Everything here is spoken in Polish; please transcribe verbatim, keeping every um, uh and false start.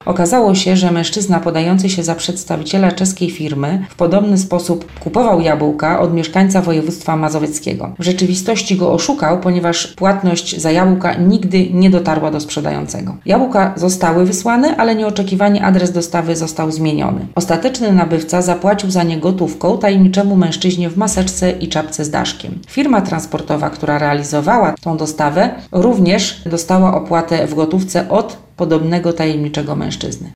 Okazało się, że mężczyzna podający się za przedstawiciela czeskiej firmy w podobny sposób kupował jabłka od mieszkańca województwa mazowieckiego. W rzeczywistości go oszukał, ponieważ płatność za jabłka nigdy nie dotarła do sprzedającego. Jabłka zostały wysłane, ale nieoczekiwanie adres dostawy został zmieniony. Ostateczny nabywca zapłacił za nie gotówką tajemniczemu mężczyźnie w maseczce i czapce z daszkiem. Firma transportowa, która realizowała tą dostawę, również dostała opłatę w gotówce od podobnego tajemniczego mężczyzny.